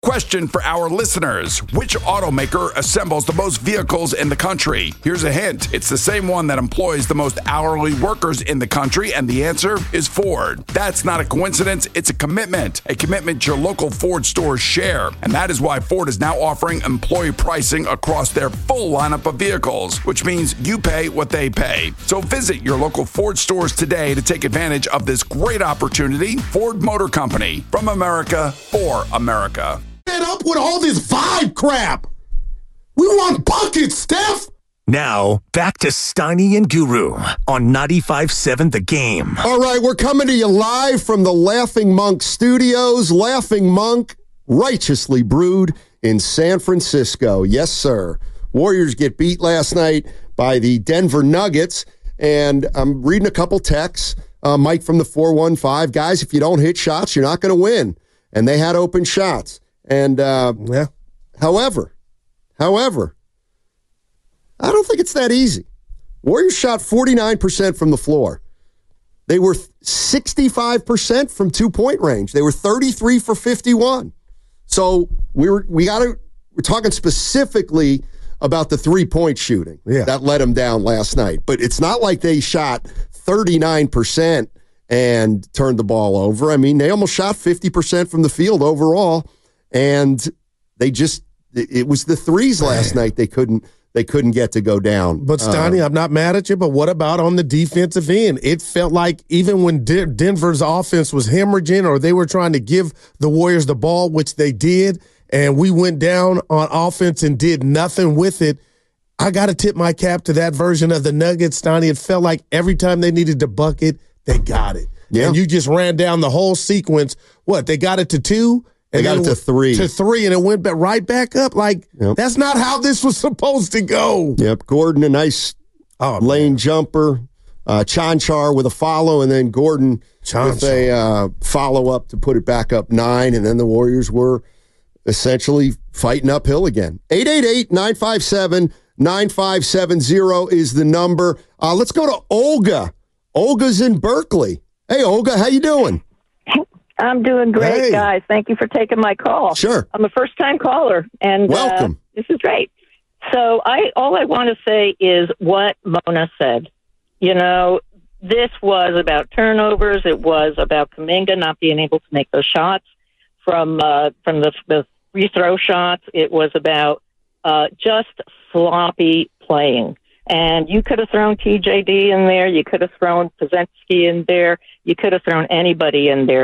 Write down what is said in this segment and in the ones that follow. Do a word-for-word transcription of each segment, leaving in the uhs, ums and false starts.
Question for our listeners. Which automaker assembles the most vehicles in the country? Here's a hint. It's the same one that employs the most hourly workers in the country, and the answer is Ford. That's not a coincidence. It's a commitment. A commitment your local Ford stores share. And that is why Ford is now offering employee pricing across their full lineup of vehicles, which means you pay what they pay. So visit your local Ford stores today to take advantage of this great opportunity. Ford Motor Company. From America, for America. Get up with all this vibe crap. We want buckets, Steph. Now, back to Steiny and Guru on ninety-five point seven The Game. All right, we're coming to you live from the Laughing Monk Studios. Laughing Monk, righteously brewed in San Francisco. Yes, sir. Warriors get beat last night by the Denver Nuggets, and I'm reading a couple texts. Uh, Mike from the four one five, guys, if you don't hit shots, you're not going to win. And they had open shots. And, uh, yeah. however, however, I don't think it's that easy. Warriors shot forty-nine percent from the floor. They were sixty-five percent from two-point range. They were thirty-three for fifty-one. So we were, we got to, we're talking specifically about the three-point shooting yeah. that let them down last night. But it's not like they shot thirty-nine percent and turned the ball over. I mean, they almost shot fifty percent from the field overall. And they just, it was the threes last night they couldn't they couldn't get to go down. But, Stoney, uh, I'm not mad at you, but what about on the defensive end? It felt like even when De- Denver's offense was hemorrhaging or they were trying to give the Warriors the ball, which they did, and we went down on offense and did nothing with it, I got to tip my cap to that version of the Nuggets, Stoney. It felt like every time they needed to bucket, they got it. Yeah. And you just ran down the whole sequence. What, they got it to two? They got it to three. To three, and it went back, right back up. Like, yep. That's not how this was supposed to go. Yep. Gordon, a nice oh, lane man. jumper. Uh, Chanchar with a follow, and then Gordon Chanchar. with a uh, follow-up to put it back up nine, and then the Warriors were essentially fighting uphill again. eight eight eight, nine five seven, nine five seven zero is the number. Uh, let's go to Olga. Olga's in Berkeley. Hey, Olga, how you doing? I'm doing great, hey. guys. Thank you for taking my call. Sure. I'm a first-time caller, and welcome. Uh, this is great. So I all I want to say is what Mona said. You know, this was about turnovers. It was about Kuminga not being able to make those shots from uh, from the, the free throw shots. It was about uh, just sloppy playing. And you could have thrown T J D in there. You could have thrown Pazensky in there. You could have thrown anybody in there.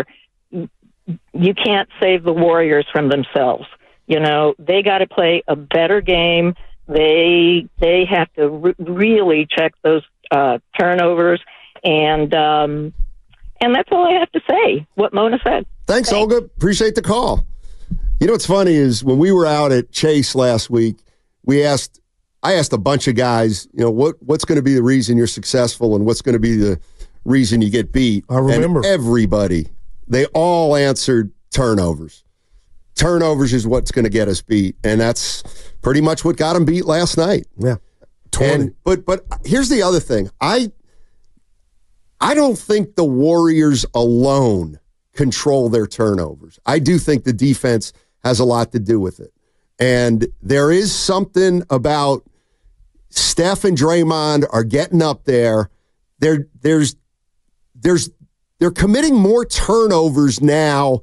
You can't save the Warriors from themselves. You know, they got to play a better game. They they have to re- really check those uh, turnovers, and um, and that's all I have to say. What Mona said. Thanks, Thanks, Olga. Appreciate the call. You know what's funny is when we were out at Chase last week, we asked. I asked a bunch of guys, you know, what what's going to be the reason you're successful, and what's going to be the reason you get beat. I remember and everybody. They all answered turnovers. Turnovers is what's going to get us beat, and that's pretty much what got them beat last night. Yeah, twenty. And, but but here's the other thing. I I don't think the Warriors alone control their turnovers. I do think the defense has a lot to do with it, and there is something about Steph and Draymond are getting up there. There there's there's They're committing more turnovers now.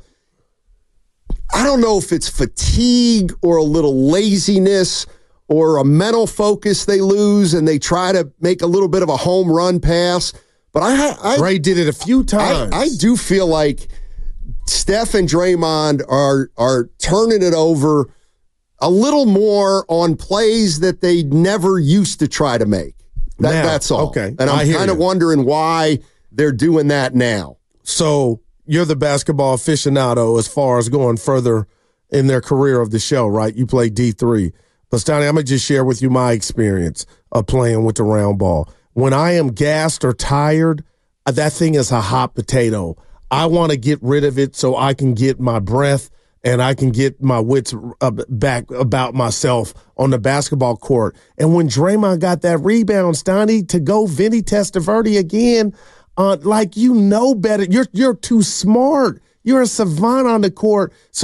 I don't know if it's fatigue or a little laziness or a mental focus they lose and they try to make a little bit of a home run pass. But I, I Ray did it a few times. I, I do feel like Steph and Draymond are are turning it over a little more on plays that they never used to try to make. That, now, that's all. Okay, and I'm kind of wondering why they're doing that now. So you're the basketball aficionado as far as going further in their career of the show, right? You play D three. But, Stoney, I'm going to just share with you my experience of playing with the round ball. When I am gassed or tired, that thing is a hot potato. I want to get rid of it so I can get my breath and I can get my wits back about myself on the basketball court. And when Draymond got that rebound, Stoney, to go Vinny Testaverde again, uh, like you know better. You're you're too smart. You're a savant on the court. So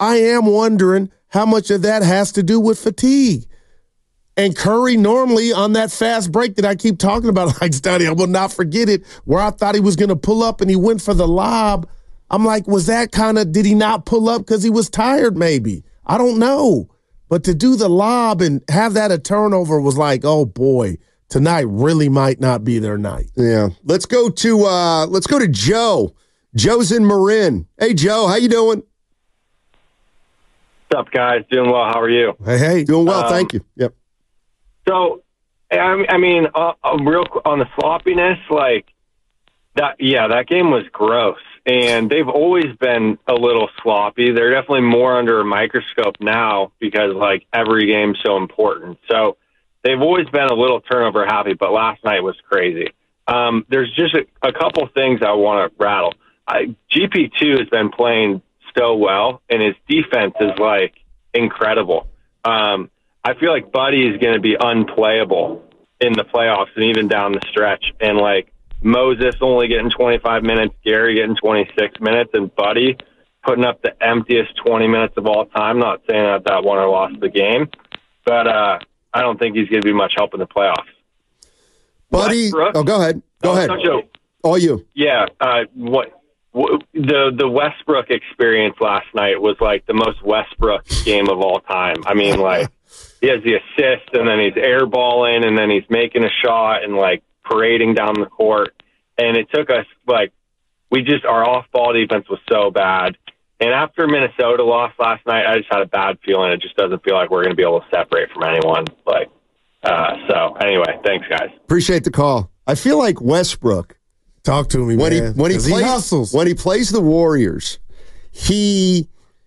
I am wondering how much of that has to do with fatigue. And Curry normally on that fast break that I keep talking about, like Stoney, I will not forget it, where I thought he was going to pull up and he went for the lob. I'm like, was that kind of, did he not pull up because he was tired maybe? I don't know. But to do the lob and have that a turnover was like, oh boy, tonight really might not be their night. Yeah. Let's go to uh, let's go to Joe. Joe's in Marin. Hey, Joe, how you doing? What's up, guys? Doing well. How are you? Hey, hey. Doing well, Um, thank you. Yep. So, I I mean, uh, uh, real on the sloppiness, like that. Yeah, that game was gross, and they've always been a little sloppy. They're definitely more under a microscope now because like every game's so important. So they've always been a little turnover happy, but last night was crazy. Um, there's just a, a couple things I want to rattle. I, G P two has been playing so well, and his defense is like incredible. Um, I feel like Buddy is going to be unplayable in the playoffs and even down the stretch. And like Moses only getting twenty-five minutes, Gary getting twenty-six minutes, and Buddy putting up the emptiest twenty minutes of all time. Not saying that that won or lost the game, but uh, I don't think he's going to be much help in the playoffs. Buddy, Westbrook, oh, go ahead. Go oh, ahead. no joke. All you. Yeah, uh, what, what the the Westbrook experience last night was like the most Westbrook game of all time. I mean, like he has the assist, and then he's airballing, and then he's making a shot, and like parading down the court. And it took us like we just our off ball defense was so bad. And after Minnesota lost last night, I just had a bad feeling. It just doesn't feel like we're going to be able to separate from anyone. Like, uh, so anyway, thanks, guys. Appreciate the call. I feel like Westbrook. Talk to me, when man. he when he 'Cause plays hustles. when he plays the Warriors, he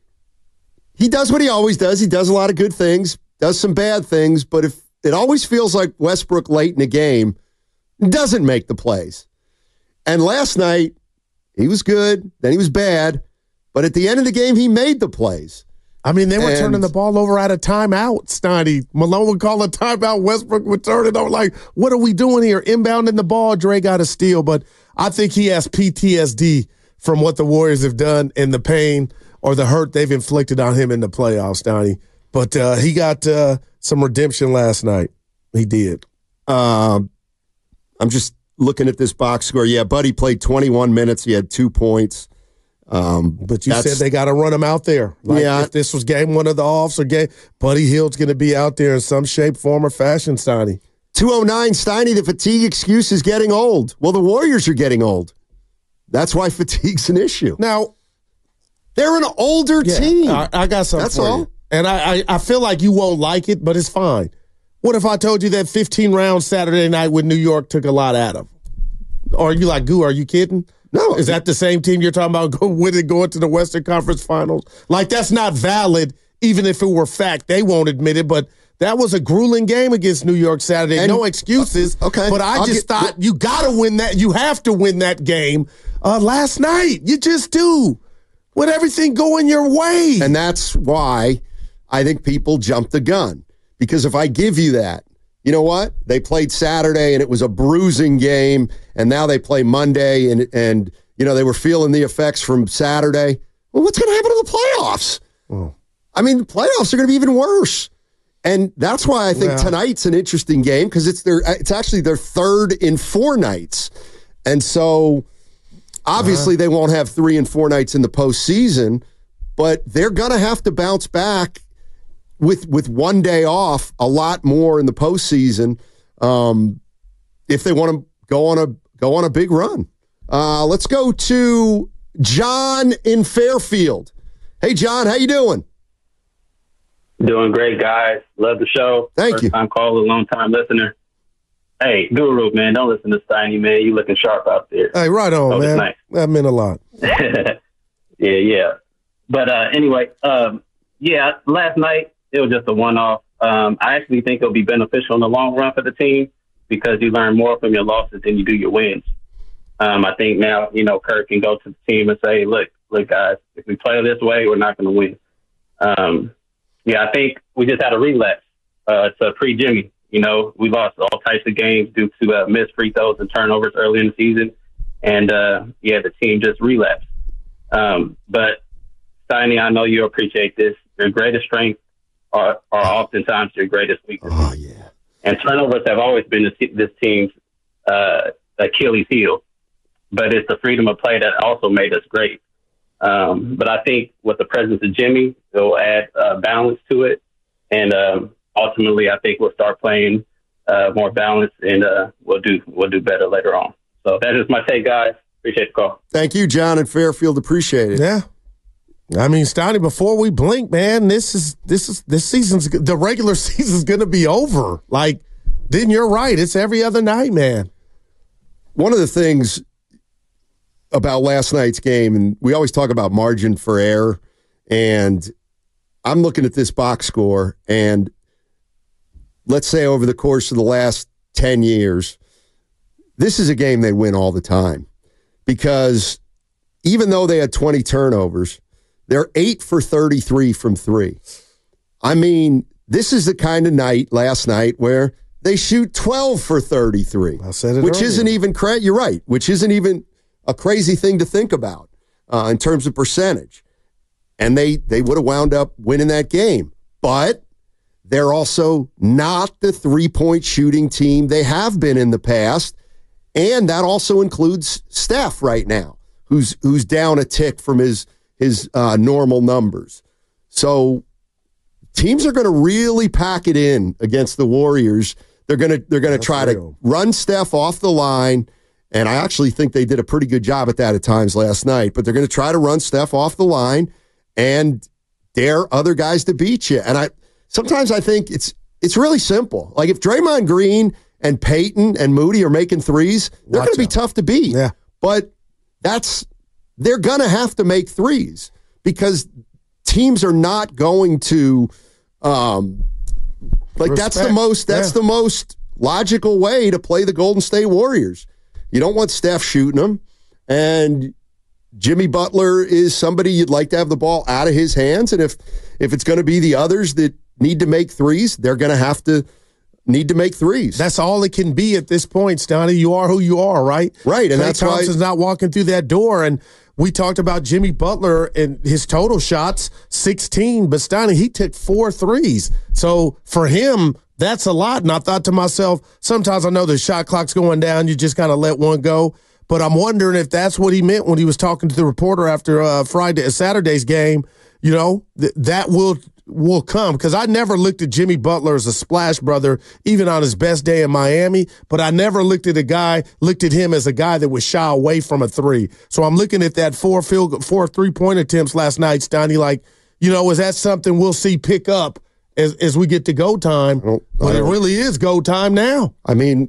he does what he always does. He does a lot of good things, does some bad things, but if it always feels like Westbrook late in the game doesn't make the plays. And last night he was good, then he was bad, but at the end of the game he made the plays. I mean, they were And- turning the ball over at a timeout, Stoney. Malone would call a timeout. Westbrook would turn it over. Like, what are we doing here? Inbounding the ball. Dre got a steal, but I think he has P T S D from what the Warriors have done and the pain or the hurt they've inflicted on him in the playoffs, Stoney. But uh, he got uh, some redemption last night. He did. Um, I'm just looking at this box score. Yeah, Buddy played twenty-one minutes. He had two points. Um, But you that's- said they got to run him out there. Like Yeah. if this was game one of the offs or game, Buddy Hield's going to be out there in some shape, form, or fashion, Stoney. two oh nine, Steiny, the fatigue excuse is getting old. Well, the Warriors are getting old. That's why fatigue's an issue. Now, They're an older yeah, team. I, I got something That's for all. you. And I, I, I feel like you won't like it, but it's fine. What if I told you that fifteen rounds Saturday night with New York took a lot out of them? Or are you like, Goo, are you kidding? No. Is that the same team you're talking about go, winning, going to the Western Conference Finals? Like, that's not valid, even if it were fact. They won't admit it, but that was a grueling game against New York Saturday. And- no excuses. uh, okay. But I I'll just get- thought you got to win that. You have to win that game uh, last night. You just do. With everything going your way. And that's why I think people jump the gun. Because if I give you that, you know what? They played Saturday and it was a bruising game, and now they play Monday and, and you know, they were feeling the effects from Saturday. Well, what's going to happen to the playoffs? Oh. I mean, the playoffs are going to be even worse. And that's why I think Yeah. tonight's an interesting game because it's their it's actually their third in four nights. And so obviously Uh-huh. they won't have three and four nights in the postseason, but they're going to have to bounce back with with one day off a lot more in the postseason um, if they want to go on a go on a big run. Uh, let's go to John in Fairfield. Hey, John, how you doing? Doing great, guys. Love the show. Thank First you. time caller, long time listener. Hey, Guru, man, don't listen to Steiny, man. You looking sharp out there. Hey, right on, Oh, that's man. nice. That meant a lot. yeah, yeah. But uh, anyway, um, yeah, last night it was just a one-off. Um, I actually think it'll be beneficial in the long run for the team because you learn more from your losses than you do your wins. Um, I think now, you know, Kirk can go to the team and say, look, look, guys, if we play this way, we're not going to win. Um, yeah, I think we just had a relapse uh, to pre-Jimmy. You know, we lost all types of games due to uh, missed free throws and turnovers early in the season. And, uh, yeah, the team just relapsed. Um, but Steiny, I know you appreciate this. Your greatest strengths are, are oftentimes your greatest weaknesses. Oh, yeah. And turnovers have always been this, this team's uh, Achilles heel. But it's the freedom of play that also made us great. Um, but I think with the presence of Jimmy, it'll add uh, balance to it. And um, ultimately, I think we'll start playing uh, more balance, and uh, we'll do we'll do better later on. So that is my take, guys. Appreciate the call. Thank you, John in Fairfield. Appreciate it. Yeah. I mean, Steiny, before we blink, man, this is this is this season's the regular season's going to be over. Like, then you're right. It's every other night, man. One of the things about last night's game, and we always talk about margin for error, and I'm looking at this box score, and let's say over the course of the last ten years, this is a game they win all the time, because even though they had twenty turnovers, they're eight for thirty-three from three. I mean, this is the kind of night last night where they shoot twelve for thirty-three, I said it which earlier. isn't even cra- you're right, which isn't even a crazy thing to think about uh, in terms of percentage. And they, they would have wound up winning that game. But they're also not the three-point shooting team they have been in the past. And that also includes Steph right now, who's who's down a tick from his, his uh, normal numbers. So teams are going to really pack it in against the Warriors. They're going to they're going to try real. to run Steph off the line. And I actually think they did a pretty good job at that at times last night. But they're going to try to run Steph off the line and dare other guys to beat you. And I sometimes I think it's it's really simple. Like if Draymond Green and Peyton and Moody are making threes, they're going to be tough to beat. Yeah. But that's they're going to have to make threes because teams are not going to um, like Respect. that's the most that's Yeah. the most logical way to play the Golden State Warriors. You don't want Steph shooting them, and Jimmy Butler is somebody you'd like to have the ball out of his hands. And if if it's going to be the others that need to make threes, they're going to have to need to make threes. That's all it can be at this point, Stoney. You are who you are, right? Right, and Klay that's why- Thompson's not walking through that door. And we talked about Jimmy Butler and his total shots, sixteen, but Stoney, he took four threes. So for him, that's a lot. And I thought to myself, sometimes I know the shot clock's going down, you just kind of let one go. But I'm wondering if that's what he meant when he was talking to the reporter after uh, Friday, uh, Saturday's game. You know, th- that will will come, because I never looked at Jimmy Butler as a splash brother, even on his best day in Miami. But I never looked at a guy, looked at him as a guy that would shy away from a three. So I'm looking at that four field, four three point attempts last night, Steiny. Like, you know, is that something we'll see pick up as as we get to go time? don't- I But it don't- really is go time now. I mean,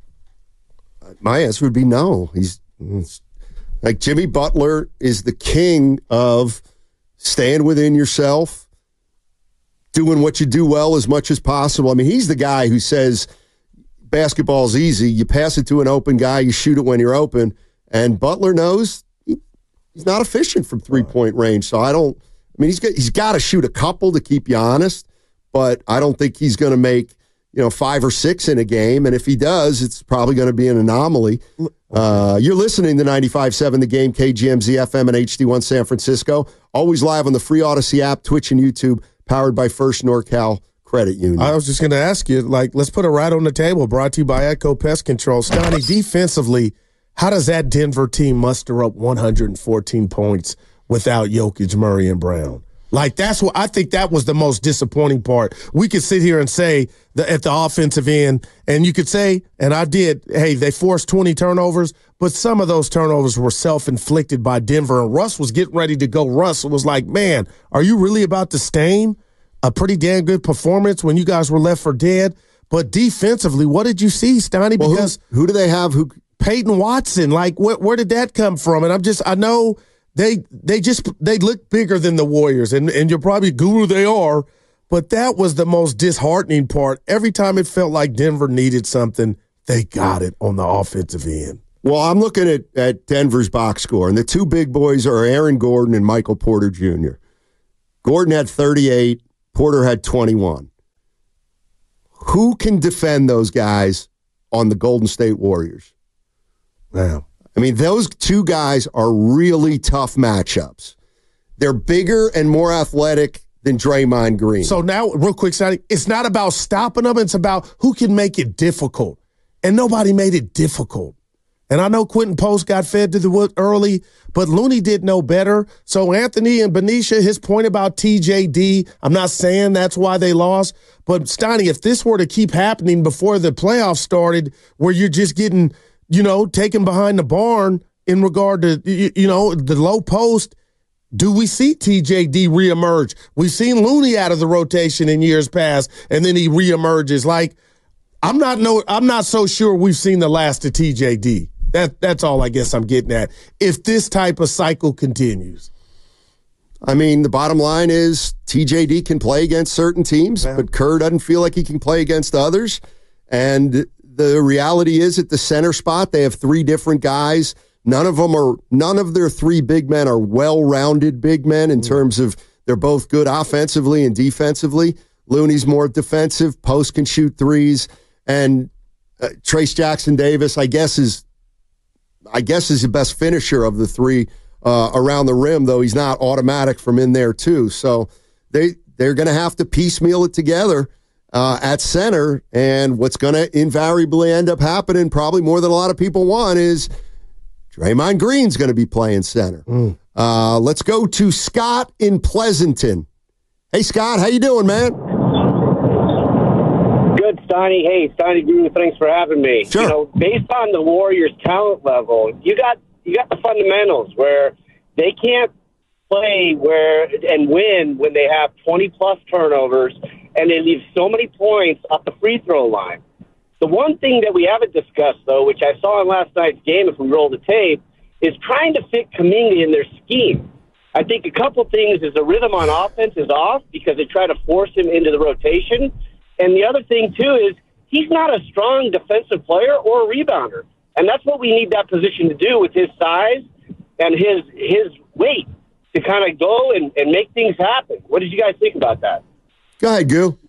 my answer would be no. He's like Jimmy Butler is the king of staying within yourself, doing what you do well as much as possible. I mean, he's the guy who says basketball's easy. You pass it to an open guy, you shoot it when you're open. And Butler knows he, he's not efficient from three-point range. So I don't – I mean, he's got, he's got to shoot a couple to keep you honest, but I don't think he's going to make – you know, five or six in a game. And if he does, it's probably going to be an anomaly. Uh, you're listening to ninety-five point seven The Game, K G M Z F M and H D one San Francisco. Always live on the free Odyssey app, Twitch, and YouTube, powered by First NorCal Credit Union. I was just going to ask you, like, let's put it right on the table. Brought to you by Echo Pest Control. Stoney, defensively, how does that Denver team muster up one hundred fourteen points without Jokic, Murray, and Brown? Like, that's what I think that was the most disappointing part. We could sit here and say that at the offensive end, and you could say, and I did, hey, they forced twenty turnovers, but some of those turnovers were self-inflicted by Denver, and Russ was getting ready to go. Russ was like, man, are you really about to stain a pretty damn good performance when you guys were left for dead? But defensively, what did you see, Stoney? Well, Because who, who do they have who Peyton Watson, like, where, where did that come from? And I'm just, I know they they just, they look bigger than the Warriors, and, and you're probably guru they are, but that was the most disheartening part. Every time it felt like Denver needed something, they got it on the offensive end. Well, I'm looking at, at Denver's box score, and the two big boys are Aaron Gordon and Michael Porter Junior Gordon had thirty-eight, Porter had twenty-one. Who can defend those guys on the Golden State Warriors? Wow. I mean, those two guys are really tough matchups. They're bigger and more athletic than Draymond Green. So now, real quick, Sonny, it's not about stopping them. It's about who can make it difficult. And nobody made it difficult. And I know Quentin Post got fed to the wood early, but Looney did know better. So Anthony and Benicia, his point about T J D, I'm not saying that's why they lost. But, Steiny, if this were to keep happening before the playoffs started, where you're just getting, you know, taken behind the barn in regard to, you, you know, the low post, do we see T J D reemerge? We've seen Looney out of the rotation in years past, and then he reemerges. Like, I'm not no, I'm not so sure we've seen the last of T J D. That that's all I guess I'm getting at. If this type of cycle continues, I mean, the bottom line is T J D can play against certain teams, yeah. but Kerr doesn't feel like he can play against others. And the reality is, at the center spot, they have three different guys. None of them are, none of their three big men are well-rounded big men in terms of they're both good offensively and defensively. Looney's more defensive. Post can shoot threes, and uh, Trace Jackson Davis, I guess, is, I guess, is the best finisher of the three uh, around the rim. Though he's not automatic from in there too. So they they're going to have to piecemeal it together uh, at center. And what's going to invariably end up happening, probably more than a lot of people want, is Draymond Green's going to be playing center. Mm. Uh, let's go to Scott in Pleasanton. Hey, Scott, how you doing, man? Good, Steiny. Hey, Steiny Guru, thanks for having me. Sure. You know, based on the Warriors' talent level, you got you got the fundamentals where they can't play where and win when they have twenty plus turnovers and they leave so many points off the free throw line. The one thing that we haven't discussed, though, which I saw in last night's game, if we roll the tape, is trying to fit Kuminga in their scheme. I think a couple things is the rhythm on offense is off because they try to force him into the rotation. And the other thing, too, is he's not a strong defensive player or a rebounder. And that's what we need that position to do with his size and his his weight to kind of go and, and make things happen. What did you guys think about that? Go ahead, Goo.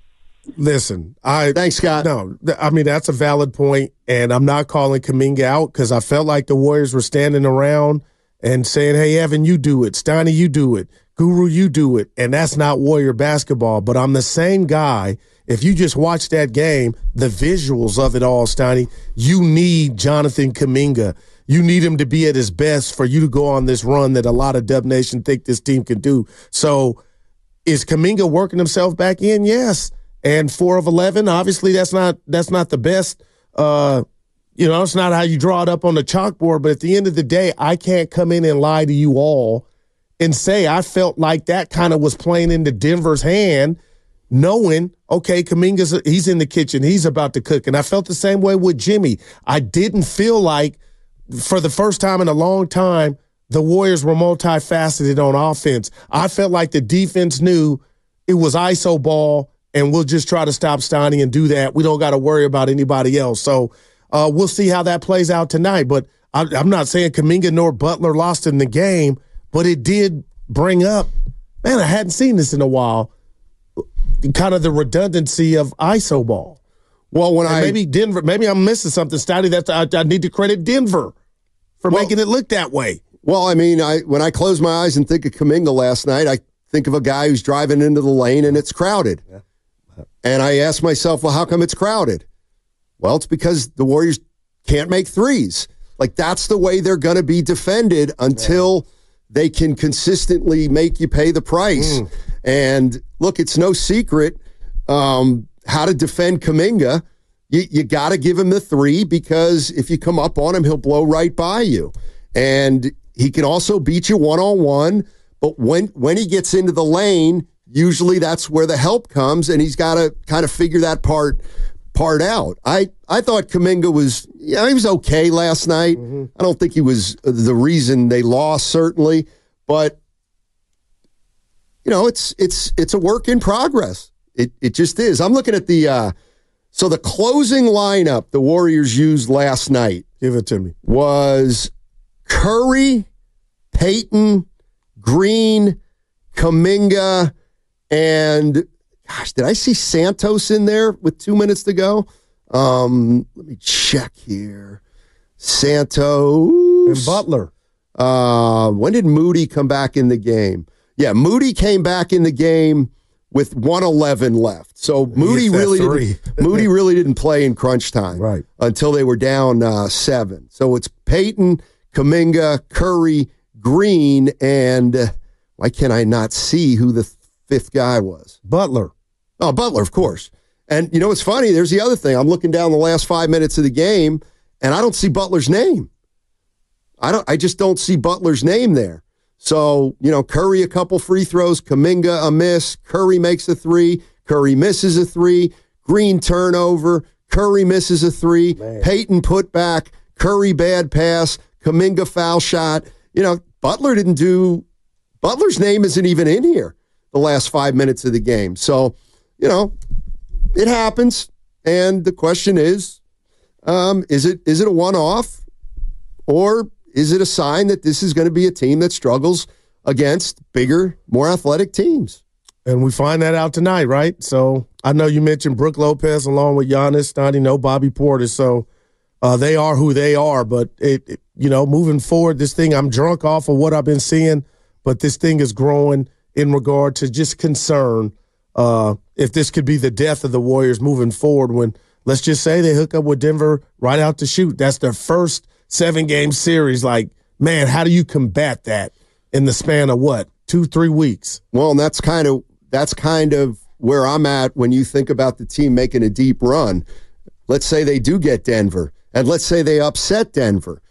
Listen, I thanks, Scott. No, I mean that's a valid point, and I'm not calling Kuminga out because I felt like the Warriors were standing around and saying, "Hey, Evan, you do it. Steiny, you do it. Guru, you do it." And that's not Warrior basketball. But I'm the same guy. If you just watch that game, the visuals of it all, Steiny, you need Jonathan Kuminga. You need him to be at his best for you to go on this run that a lot of Dub Nation think this team can do. So, is Kuminga working himself back in? Yes. And four of eleven, obviously that's not that's not the best. Uh, you know, it's not how you draw it up on the chalkboard. But at the end of the day, I can't come in and lie to you all and say I felt like that kind of was playing into Denver's hand, knowing, okay, Kuminga's he's in the kitchen, he's about to cook. And I felt the same way with Jimmy. I didn't feel like, for the first time in a long time, the Warriors were multifaceted on offense. I felt like the defense knew it was I S O ball, and we'll just try to stop Steiny and do that. We don't got to worry about anybody else. So uh, we'll see how that plays out tonight. But I, I'm not saying Kuminga nor Butler lost in the game, but it did bring up, man, I hadn't seen this in a while, kind of the redundancy of I S O ball. Well, when and I maybe Denver, maybe I'm missing something, Steiny. That I, I need to credit Denver for well, making it look that way. Well, I mean, I when I close my eyes and think of Kuminga last night, I think of a guy who's driving into the lane and it's crowded. Yeah. And I ask myself, well, how come it's crowded? Well, it's because the Warriors can't make threes. Like, that's the way they're going to be defended until yeah. they can consistently make you pay the price. Mm. And look, it's no secret um, how to defend Kuminga. You, you got to give him the three because if you come up on him, he'll blow right by you. And he can also beat you one-on-one. But when when he gets into the lane, usually that's where the help comes, and he's got to kind of figure that part part out. I, I thought Kuminga was, yeah, he was okay last night. Mm-hmm. I don't think he was the reason they lost, certainly, but you know, it's it's it's a work in progress. It it just is. I'm looking at the uh, so the closing lineup the Warriors used last night. Give it to me. Was Curry, Payton, Green, Kuminga, and gosh, did I see Santos in there with two minutes to go? Um, let me check here. Santos and Butler. Uh, when did Moody come back in the game? Yeah, Moody came back in the game with one eleven left. So Moody really didn't, Moody really didn't play in crunch time right. until they were down uh, seven. So it's Payton, Kuminga, Curry, Green, and uh, why can't I not see who the fifth guy was? Butler. Oh, Butler, of course. And you know what's funny? There's the other thing. I'm looking down the last five minutes of the game, and I don't see Butler's name. I don't. I just don't see Butler's name there. So, you know, Curry a couple free throws, Kuminga a miss, Curry makes a three, Curry misses a three, Green turnover, Curry misses a three, Man. Payton put back, Curry bad pass, Kuminga foul shot. You know, Butler didn't do, Butler's name isn't even in here the last five minutes of the game. So, you know, it happens. And the question is, um, is it is it a one-off, or is it a sign that this is going to be a team that struggles against bigger, more athletic teams? And we find that out tonight, right? So I know you mentioned Brook Lopez along with Giannis, Stoney, no Bobby Portis. So uh, they are who they are. But, it, it, you know, moving forward, this thing, I'm drunk off of what I've been seeing, but this thing is growing in regard to just concern uh, if this could be the death of the Warriors moving forward when, let's just say, they hook up with Denver right out to shoot. That's their first seven-game series. Like, man, how do you combat that in the span of what, two, three weeks? Well, and that's kind of that's kind of where I'm at when you think about the team making a deep run. Let's say they do get Denver, and let's say they upset Denver.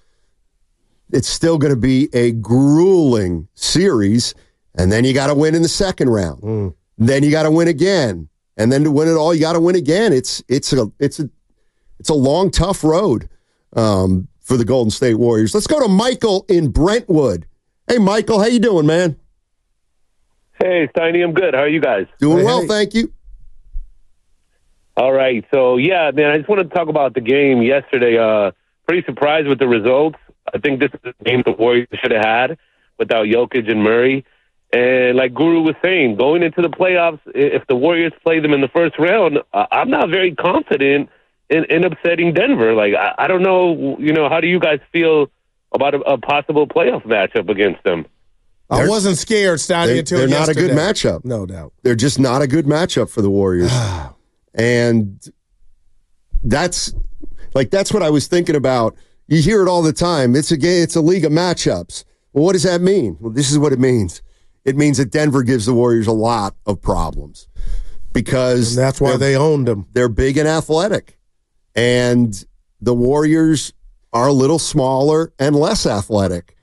It's still going to be a grueling series, and then you got to win in the second round. Mm. Then you got to win again, and then to win it all, you got to win again. It's it's a it's a it's a long, tough road. Um, for the Golden State Warriors. Let's go to Michael in Brentwood. Hey, Michael, how you doing, man? Hey, Steiny, I'm good. How are you guys? Doing hey, well, hey. thank you. All right. So, yeah, man, I just want to talk about the game yesterday. Uh, pretty surprised with the results. I think this is the game the Warriors should have had without Jokic and Murray. And like Guru was saying, going into the playoffs, if the Warriors play them in the first round, I'm not very confident In, in upsetting Denver. Like, I, I don't know, you know, how do you guys feel about a, a possible playoff matchup against them? I They're, wasn't scared, Stoney, they, until They're yesterday. not a good matchup. No doubt. They're just not a good matchup for the Warriors. And that's, like, that's what I was thinking about. You hear it all the time. It's a game, it's a league of matchups. Well, what does that mean? Well, this is what it means. It means that Denver gives the Warriors a lot of problems because and that's why they owned them. They're big and athletic. And the Warriors are a little smaller and less athletic.